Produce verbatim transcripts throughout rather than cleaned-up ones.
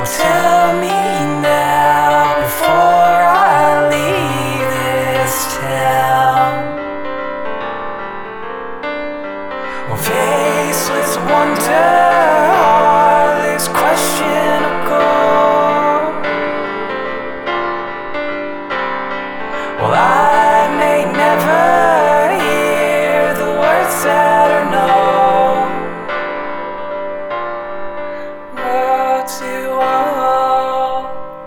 Tell me now before I leave this town. Well, faceless wonder, heartless question of gold. Well, I may never hear the words that are known. What do all?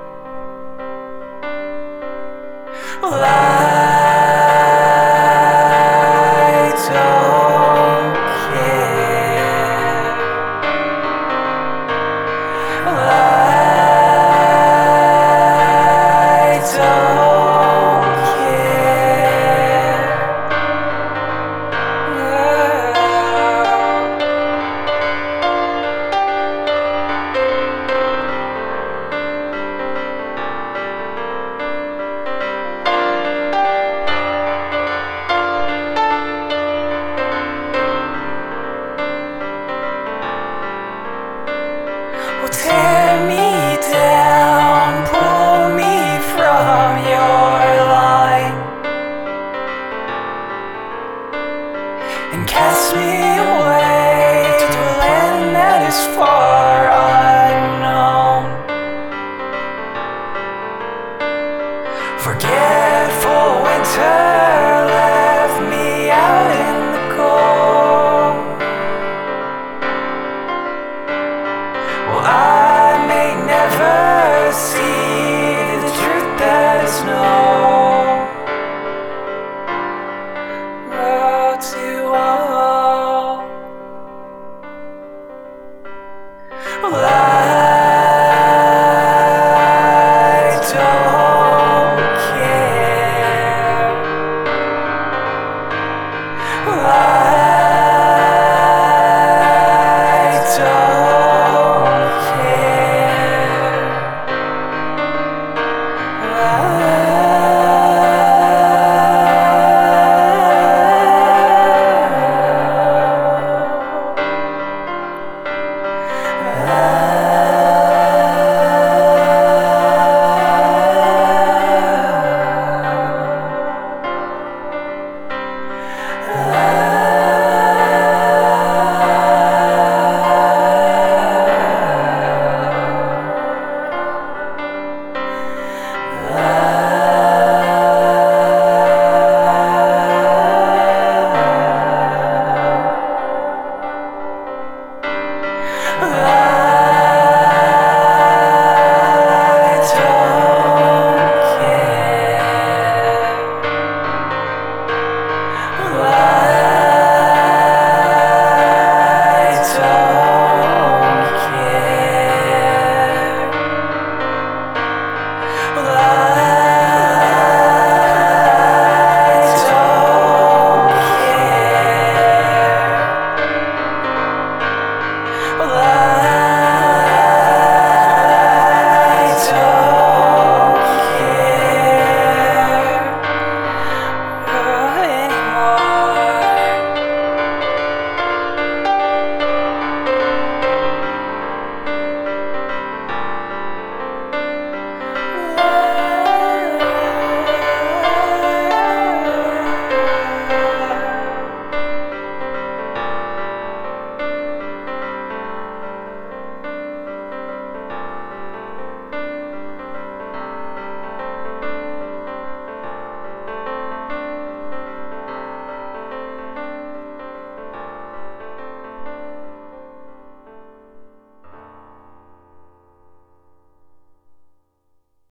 Well, I don't care. Well, I don't care. Well, tear me down, pull me from your line, and cast me away to a land that is far unknown. Forgetful winter left me out in the cold. Well, I may never see